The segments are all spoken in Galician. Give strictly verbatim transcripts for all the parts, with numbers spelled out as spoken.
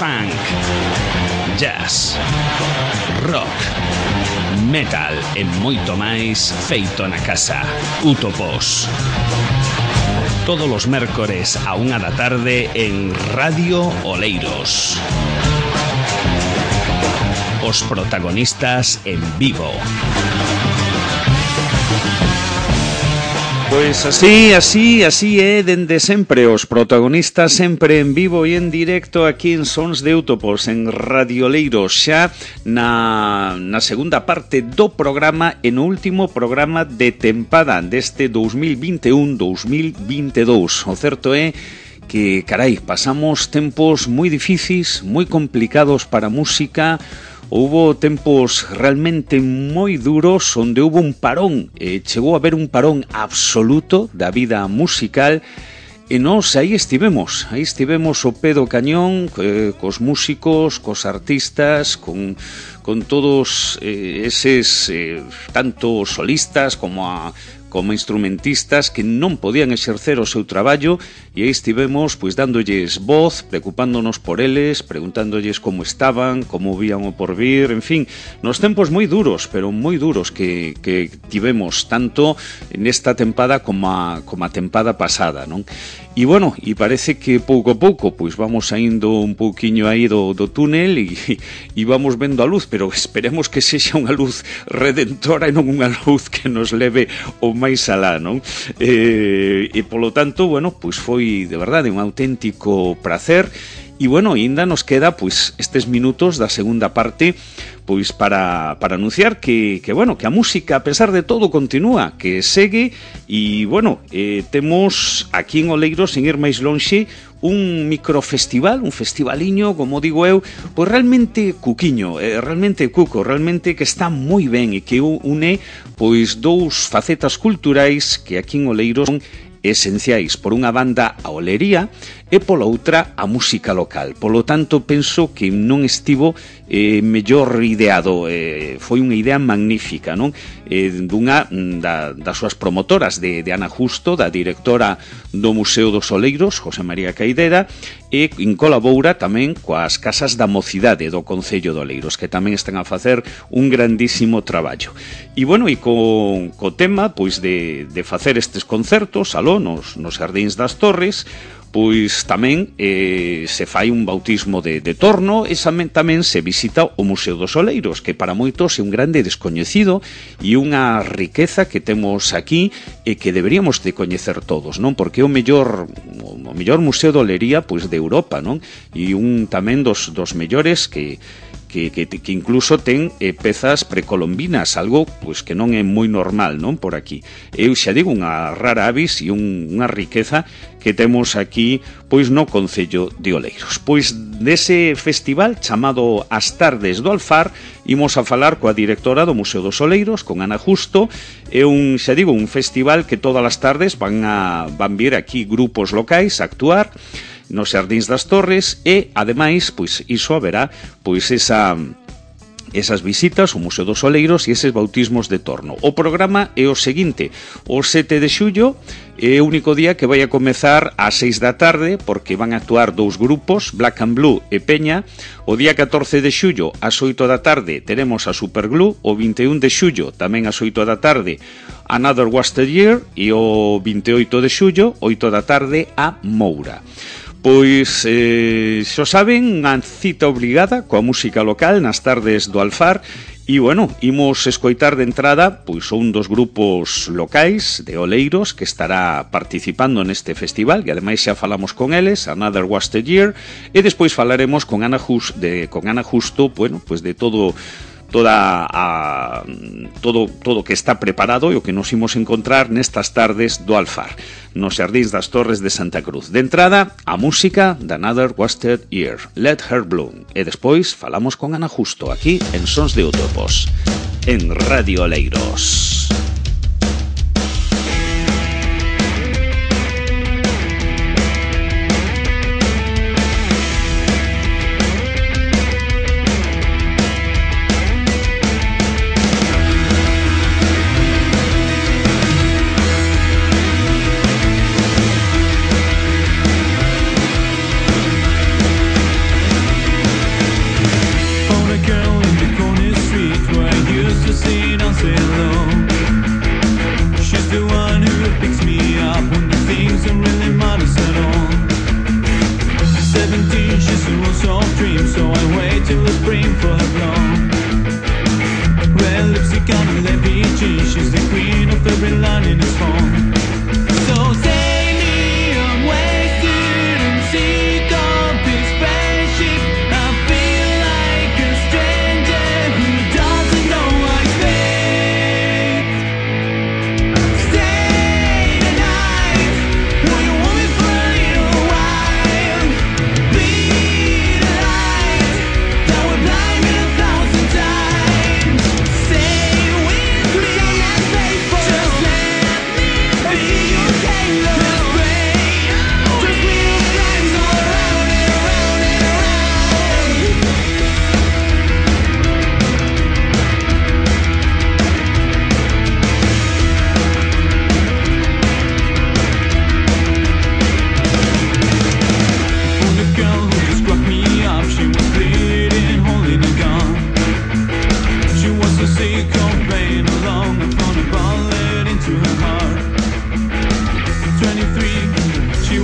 funk, jazz, rock, metal e moito máis feito na casa. Utopos. Todos os mércores a unha da tarde en Radio Oleiros. Os protagonistas en vivo. Pois así, así, así é dende sempre. Os protagonistas sempre en vivo e en directo aquí en Sons de Utopos, en Radio Oleiros, xa na, na segunda parte do programa e no último programa de tempada deste dos mil vinte e un dos mil vinte e dous. O certo é que, carai, pasamos tempos moi difíciles, moi complicados para a música. Houbo tempos realmente moi duros onde houbo un parón, eh, chegou a haber un parón absoluto da vida musical e nós aí estivemos, aí estivemos ao pé do cañón, eh, cos músicos, cos artistas, con, con todos eh, eses, eh, tanto solistas como a como instrumentistas que non podían exercer o seu traballo e aí estivemos pois dándolles voz, preocupándonos por eles, preguntándolles como estaban, como vían o porvir, en fin, nos tempos moi duros, pero moi duros que, que tivemos tanto nesta tempada como a, como a tempada pasada, non? E bueno, e parece que pouco a pouco pois vamos saindo un pouquiño aí do, do túnel e, e vamos vendo a luz, pero esperemos que sexa unha luz redentora e non unha luz que nos leve o máis alá, non? Eh, e polo tanto, bueno, pois foi de verdade un auténtico placer. E bueno, ainda nos queda pois estes minutos da segunda parte pois para, para anunciar que, que bueno, que a música a pesar de todo continúa, que segue e bueno, eh, temos aquí en Oleiros, en ir máis lonxe, un microfestival, un festivaliño, como digo eu, pois realmente cuquiño, eh, realmente cuco, realmente que está moi ben e que une pois dous facetas culturais que aquí en Oleiros son esenciais, por unha banda a olería e pola outra a música local. Polo tanto, penso que non estivo eh, mellor ideado, eh, foi unha idea magnífica, non? Eh, dunha da, das súas promotoras, de, de Ana Justo, da directora do Museo dos Oleiros, José María Caidera, e en colabora tamén coas Casas da Mocidade do Concello de Oleiros, que tamén están a facer un grandísimo traballo. E bueno, e co, co tema pois de, de facer estes concertos aló nos, nos Xardíns das Torres, pois tamén eh, se fai un bautismo de, de torno e tamén se visita o Museo dos Oleiros, que para moitos é un grande descoñecido e unha riqueza que temos aquí e que deberíamos de coñecer todos, non? Porque é o mellor o mellor museo de olería pois de Europa, non? E un tamén dos, dos mellores que Que, que, que incluso ten eh, pezas precolombinas, algo pues, que non é moi normal, non, por aquí. Eu xa digo, unha rara avis e un, unha riqueza que temos aquí pois no Concello de Oleiros. Pois dese festival chamado As Tardes do Alfar imos a falar coa directora do Museo dos Oleiros, con Ana Justo. É un, xa digo, un festival que todas as tardes van a van vir aquí grupos locais a actuar nos Xardíns das Torres e, ademais, pois iso haberá pois esa esas visitas ao Museo dos Oleiros e eses bautismos de torno. O programa é o seguinte: o sete de xullo é o único día que vai a comezar ás seis da tarde, porque van a actuar dous grupos, Black and Blue e Peña. O día catorce de xullo ás oito da tarde teremos a Superglue. O vinte e un de xullo tamén ás oito da tarde Another Wasted Year e o vinte e oito de xullo, oito da tarde, a Moura. Pois, eh, xo saben, unha cita obligada coa música local nas tardes do Alfar. E, bueno, imos escoitar de entrada pois un dos grupos locais de Oleiros que estará participando neste festival, e ademais xa falamos con eles, Another Wasted Year, e despois falaremos con Ana Justo, de, con Ana Justo, bueno, pois de todo toda a todo todo que está preparado e o que nos imos encontrar nestas tardes do Alfar, nos Xardíns das Torres de Santa Cruz. De entrada, a música de Another Wasted Year, Let Her Bloom, e despois falamos con Ana Justo aquí en Sons de Utopos, en Radio Oleiros.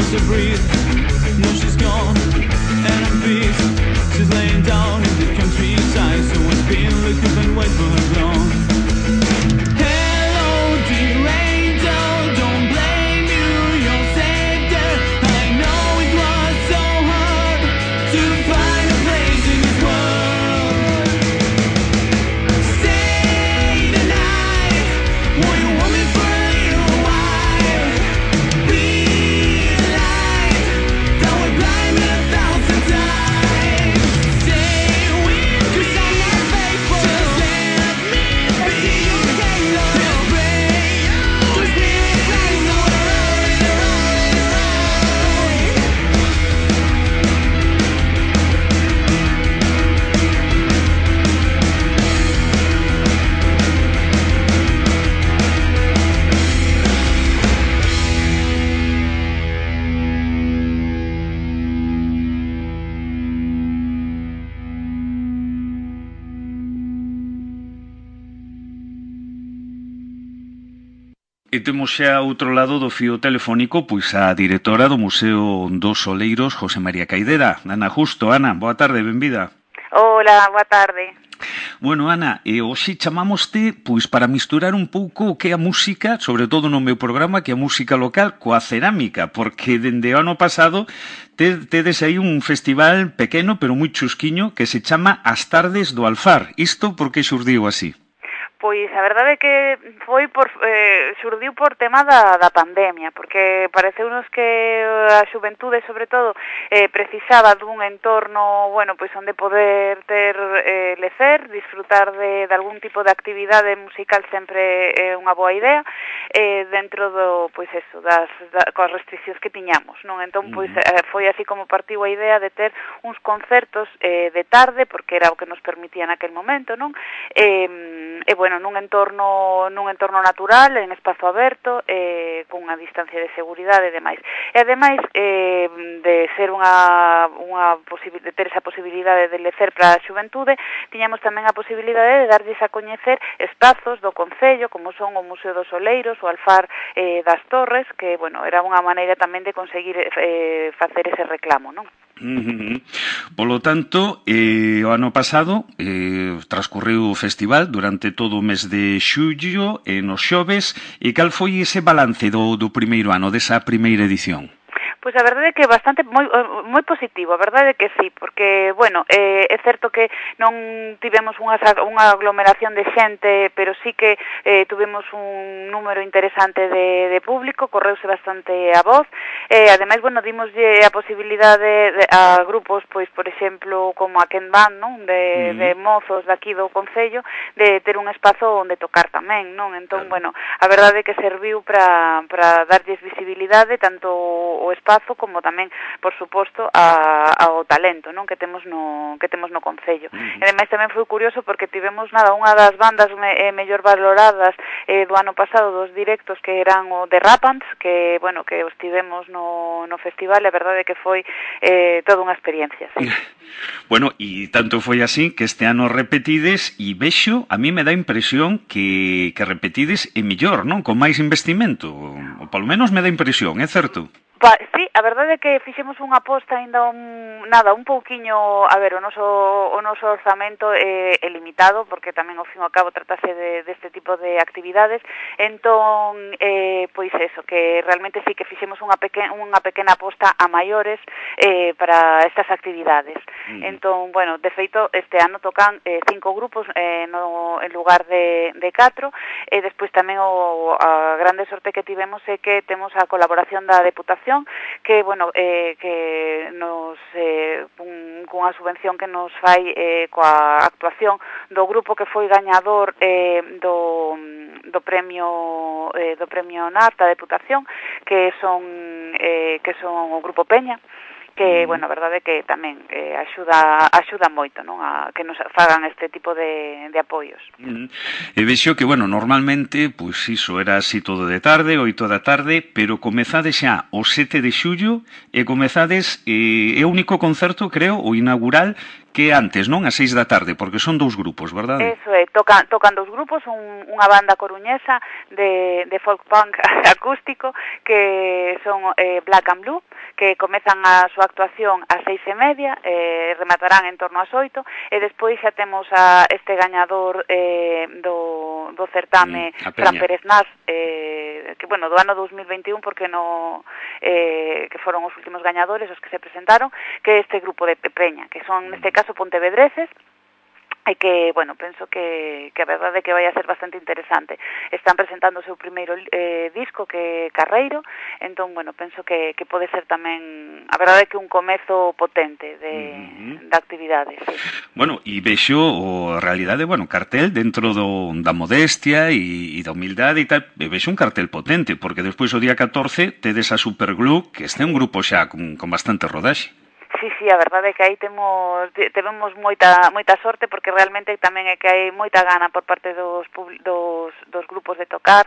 wants to breathe. No, she's gone, and in peace. She's laying down in the countryside, so it's been looking and wait for her gone. Hello, dear angel, don't blame you, you're saved her. I know it was so hard to find a place in this world. Stay the night, will you want me for a little while? Be the light that will blind me a thousand times. Stay with me, 'cause I'm not faithful. Just let me be your halo. Just pray, just be the place I wanna run, E temos xa outro lado do fío telefónico pois a directora do Museo dos Oleiros, José María Caidera. Ana Justo. Ana, boa tarde, benvida. Hola, boa tarde. Bueno, Ana, e hoxe chamámoste pois para misturar un pouco o que é a música, sobre todo no meu programa, que é a música local, coa cerámica, porque dende o ano pasado te, tedes aí un festival pequeno, pero moi chusquiño, que se chama As Tardes do Alfar. Isto por que xurdiu así? Pois a verdade é que foi por eh, xurdiu por tema da, da pandemia, porque pareceunos que a xuventude, sobre todo, eh, precisaba dun entorno, bueno, pois onde poder ter eh, lecer, disfrutar de, de algún tipo de actividade musical sempre é eh, unha boa idea, eh, dentro do, pois eso, das, da, coas restriccións que tiñamos, non? Entón, pois eh, foi así como partiu a idea de ter uns concertos eh, de tarde, porque era o que nos permitía naquel momento, non? E, e bueno, nun entorno nun entorno natural, en espazo aberto, eh, con unha distancia de seguridade e demais. E ademais eh, de ser unha unha de ter esa posibilidade de lecer para a xuventude, tiñamos tamén a posibilidade de darlles a coñecer espazos do concello, como son o Museo dos Oleiros, o Alfar eh, das Torres, que, bueno, era unha maneira tamén de conseguir eh, facer ese reclamo, non? Uh-huh. Polo tanto, eh, o ano pasado eh, transcurriu o festival durante todo o mes de xullo e nos xoves, e cal foi ese balance do, do primeiro ano, desa primeira edición? Pois a verdade é que bastante moi moi positivo, a verdade é que sí, porque, bueno, eh, é certo que non tivemos unha, unha aglomeración de xente, pero sí que eh, tuvemos un número interesante de, de público, correuse bastante a voz, e eh, ademais, bueno, dimoslle a posibilidade de, a grupos, pois, por exemplo, como a Ken Band, non? De, mm. de mozos daqui do Concello, de ter un espazo onde tocar tamén, non? Entón, claro. Bueno, a verdade é que serviu para para darlles visibilidade, tanto o espazo como tamén, por suposto, a, ao talento, non, que temos no que temos no concello. Uh-huh. E ademais tamén foi curioso porque tivemos nada unha das bandas me, eh, mellor valoradas eh, do ano pasado dos directos, que eran o The Rapants, que, bueno, que os tivemos no no festival, e a verdade é que foi eh, toda unha experiencia, sí. Bueno, e tanto foi así que este ano repetides, e vexo, a mí me dá impresión que que repetides é mellor, non? Con máis investimento, ou polo menos me dá impresión, é certo? Pa, sí, a verdade é que fixemos unha aposta aínda un, nada, un pouquiño, a ver, o noso o noso orzamento é, é limitado, porque tamén ao fin e ao cabo tratase de deste tipo de actividades, entón eh, pois eso, que realmente sí que fixemos unha pequena unha pequena aposta a maiores eh, para estas actividades. Mm. Entón, bueno, de feito este ano tocan eh, cinco grupos eh, no en lugar de de catro, e despois tamén o a grande sorte que tivemos é que temos a colaboración da Deputación, que, bueno, eh, que nos eh, un, cunha subvención que nos fai eh, coa actuación do grupo que foi gañador eh, do, do premio eh, do premio N A R da Deputación, que son eh, que son o Grupo Peña. que, Mm. bueno, a verdade é que tamén eh, axuda axuda moito, non, a que nos fagan este tipo de, de apoios. Mm. E vexo que, bueno, normalmente, pois iso era así todo de tarde, oito da tarde, pero comezades xa o sete de xullo e comezades, eh, é o único concerto, creo, o inaugural, que antes, non? A seis da tarde, porque son dous grupos, verdade? Eso é, tocan, tocan dos grupos, un, unha banda coruñesa de, de folk punk acústico que son eh, Black and Blue, que comezan a súa actuación ás seis e media, eh, rematarán en torno ás oito, e despois xa temos a este gañador eh, do, do certame Mm, a Fran Peña. Pérez Nas, eh, que, bueno, do ano dos mil veintiún, porque no, eh, que foron os últimos gañadores os que se presentaron, que é este grupo de Peña, que son, neste caso, pontevedreses, e que, bueno, penso que, que a verdade é que vai a ser bastante interesante. Están presentando o seu primeiro eh, disco, que é Carreiro, entón, bueno, penso que, que pode ser tamén, a verdade é que un comezo potente de, Uh-huh. de actividades, sí. Bueno, e vexo o a realidade, bueno, cartel dentro do, da modestia e, e da humildade e tal, e vexo un cartel potente, porque despois o día catorce tedes a Superglue, que este é un grupo xa con, con bastante rodaxe. Sí, sí, a verdade é que aí temos temos moita moita sorte, porque realmente tamén é que hai moita gana por parte dos dos, dos grupos de tocar,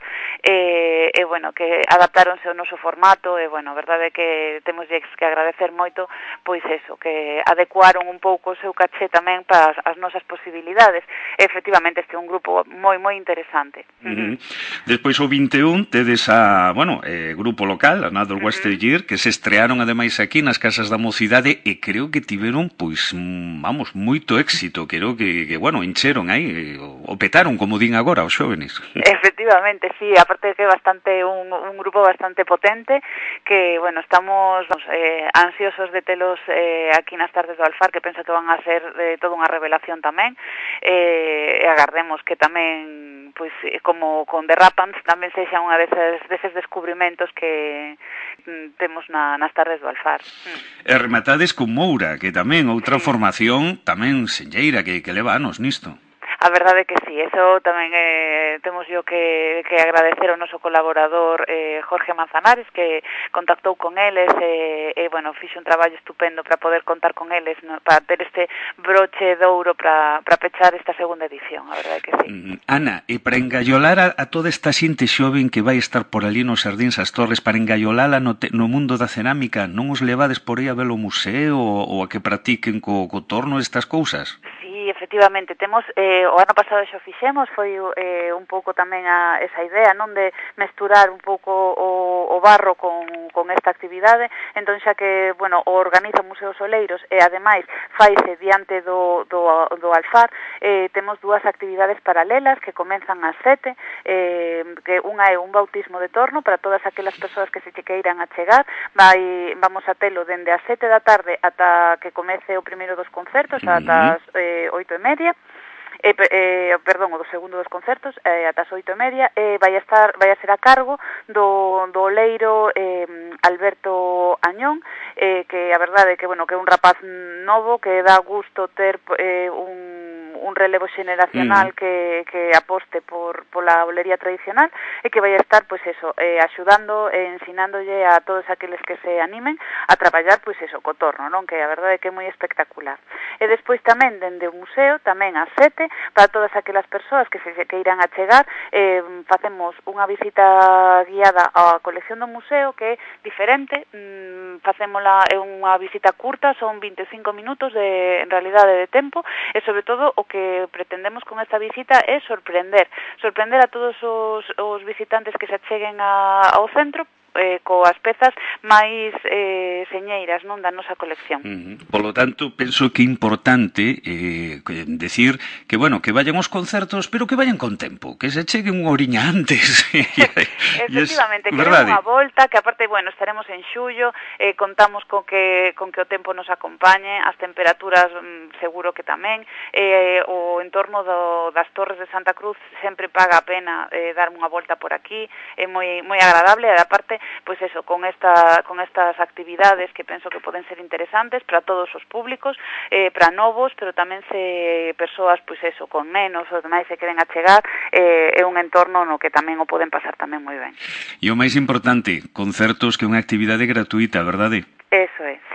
e, e bueno, que adaptáronse ao noso formato, e bueno, a verdade é que temos que agradecer moito, pois eso, que adecuaron un pouco o seu caché tamén para as, as nosas posibilidades. E, efectivamente, este é un grupo moi moi interesante. Uh-huh. Despois o vinte e un tedes a, bueno, eh, grupo local, Another Uh-huh. Western Year, que se estrearon ademais aquí nas Casas da Mocidade e creo que tiveron, pois, mm, vamos, moito éxito, creo que, que bueno, encheron aí, o, o petaron, como din agora, os xóvenes. Efectivamente, sí, aparte de que é bastante un, un grupo bastante potente, que, bueno, estamos vamos, eh, ansiosos de telos eh, aquí nas tardes do Alfar, que penso que van a ser eh, toda unha revelación tamén, eh, e agardemos que tamén, pois, como con The Rapans, tamén sexa unha deses, deses descubrimentos que mm, temos na, nas tardes do Alfar. Mm. E rematades con Moura, que tamén outra Sí. formación tamén senlleira, que, que leva anos nisto. A verdade é que sí, eso tamén eh, temos yo que, que agradecer ao noso colaborador eh, Jorge Manzanares, que contactou con eles e, eh, eh, bueno, fixe un traballo estupendo para poder contar con eles, no, para ter este broche de ouro para, para pechar esta segunda edición, a verdade é que sí. Mm, Ana, e para engallolar a, a toda esta xente xoven que vai estar por ali nos Sardíns as Torres, para engallolala no, te, no mundo da cerámica, non os levades por aí a ver o museo ou, ou a que practiquen co, co torno estas cousas? Sí, efectivamente, temos eh, o ano pasado xo fixemos, foi eh, un pouco tamén a esa idea, non, de mesturar un pouco o, o barro con, con esta actividade, entón xa que, bueno, o organiza o Museo Soleiros e ademais faise diante do, do, do Alfar, eh, temos dúas actividades paralelas que comenzan ás sete, eh, que unha é un bautismo de torno para todas aquelas persoas que se che queiran a chegar, vai, vamos a telo dende as sete da tarde ata que comece o primeiro dos concertos, ata as eh, oito e media, eh, eh, perdón, o do segundo dos concertos, eh, ata as oito e media, eh, vai a estar, vai a ser a cargo do, do oleiro eh, Alberto Añón, eh, que a verdade é que, bueno, que é un rapaz novo, que dá gusto ter eh, un un relevo xeneracional Mm. que, que aposte por pola olería tradicional e que vai a estar, pois eso, eh, axudando e ensinándolle a todos aqueles que se animen a traballar, pois eso, co torno, non? Que a verdade é que é moi espectacular. E despois tamén, dende o museo, tamén ás sete, para todas aquelas persoas que se queiran achegar, eh, facemos unha visita guiada á colección do museo, que é diferente, mm, facémola, é unha visita curta, son vinte e cinco minutos de, en realidade, de tempo, e sobre todo o que pretendemos con esta visita é sorprender, sorprender a todos os, os visitantes que se acheguen a, ao centro, eh, coas pezas máis eh, señeiras, non, da nosa colección. Uh-huh. Por lo tanto, penso que é importante eh, decir que, bueno, que vayan aos concertos, pero que vayan con tempo, que se cheguen unha oriña antes. Efectivamente, que den unha volta, que aparte, bueno, estaremos en xullo, eh, contamos con que con que o tempo nos acompañe, as temperaturas mm, seguro que tamén, eh, o entorno do, das Torres de Santa Cruz sempre paga a pena eh, dar unha volta por aquí, é moi moi agradable, e aparte, pois eso, con esta con estas actividades que penso que poden ser interesantes para todos os públicos, eh, para novos, pero tamén se persoas, pois eso, con menos ou demais se queren achegar, eh, é un entorno no que tamén o poden pasar tamén moi ben. E o máis importante, concertos que é unha actividade gratuita, verdade? Eso é, sí.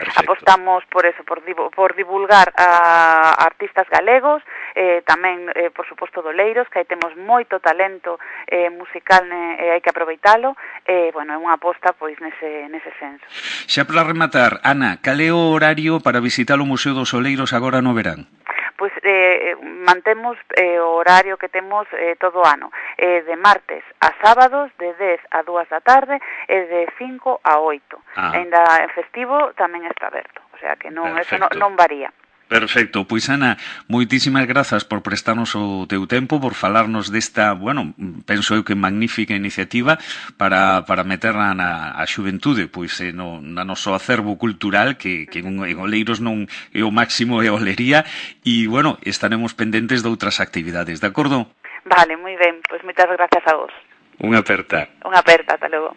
Perfecto. Apostamos por eso, por, divu- por divulgar a artistas galegos, eh, tamén, eh, por suposto, doleiros, que aí temos moito talento eh, musical ne, e hai que aproveitalo, e, eh, bueno, é unha aposta, pois, nese, nese senso. Xa para rematar, Ana, cal é o horario para visitar o Museo dos Oleiros agora no verán? Pois eh, mantemos eh, o horario que temos eh, todo o ano, eh, de martes a sábados, de dez a dúas da tarde, e de cinco a oito. Ah. Ainda en festivo tamén está aberto, o sea que non, eso non, Perfecto. non varía. Perfecto, pois Ana, moitísimas grazas por prestarnos o teu tempo, por falarnos desta, bueno, penso eu que magnífica iniciativa para, para meterla na a xuventude, pois eh, no, na noso acervo cultural, que, que en Oleiros non é o máximo é a olería, e, bueno, estaremos pendentes de outras actividades, de acordo? Vale, moi ben, pois moitas gracias a vos. Unha aperta. Unha aperta, ata logo.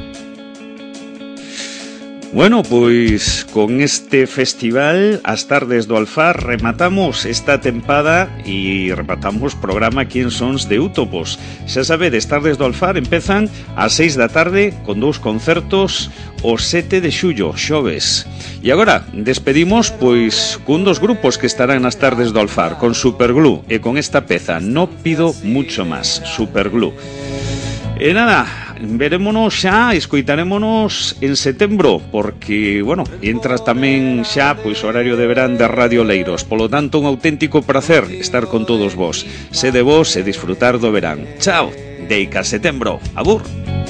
Bueno, pois con este festival As Tardes do Alfar rematamos esta tempada e rematamos programa aquí en Sons de Útopos. Xa sabedes, Tardes do Alfar empezan ás seis da tarde con dous concertos o sete de xullo, xoves. E agora despedimos pois cun dos grupos que estarán nas Tardes do Alfar, con Superglue e con esta peza No pido mucho más, Superglue. E nada, verémonos xa, escoitarémonos en setembro, porque, bueno, entras tamén xa, pois, horario de verán de Radio Oleiros. Polo tanto, un auténtico placer estar con todos vos. Sede vos e disfrutar do verán. Chao, deica setembro. Agur.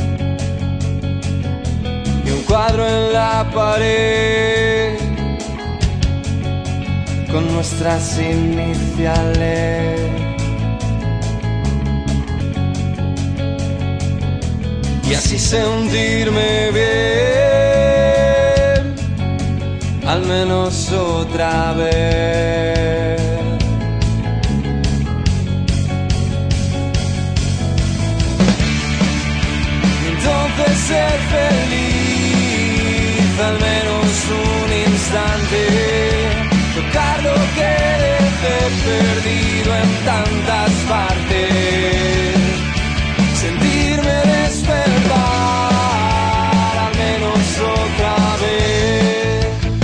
Y un cuadro en la pared con nuestras iniciales. Y así sentirme bien, al menos otra vez. Entonces ser feliz, al menos un instante, tocar lo que dejé perdido en tantas partes, sentirme despertar, al menos otra vez.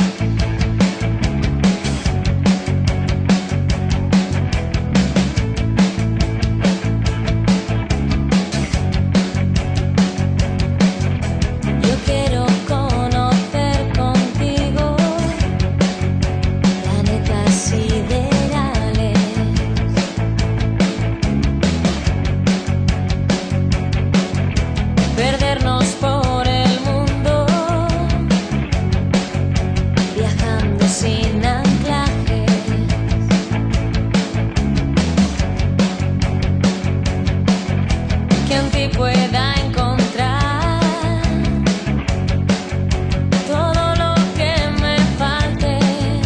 Yo quiero conocer contigo planetas siderales, perdernos por el mundo, viajando sin anclaje, que en ti pueda encontrar todo lo que me falte,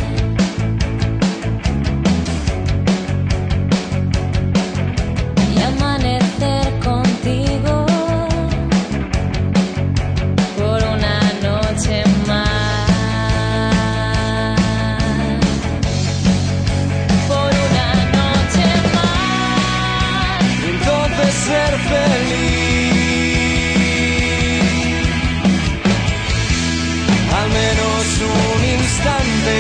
y amanecer contigo por una noche más, por una noche más. Entonces ser feliz, al menos un instante,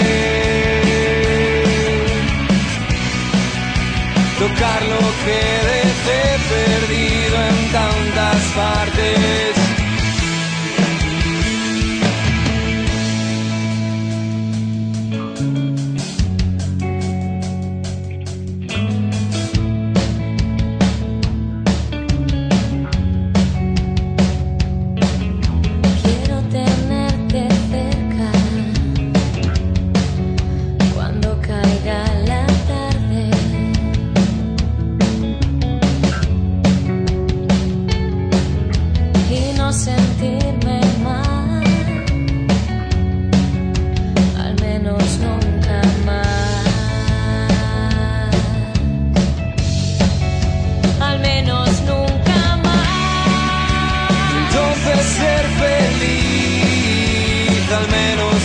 tocar lo que dejé perdido en tantas partes. Quiero tenerte cerca cuando caiga la tarde, y no sentirme mal, al menos nunca más, al menos nunca más. Entonces ser feliz, al menos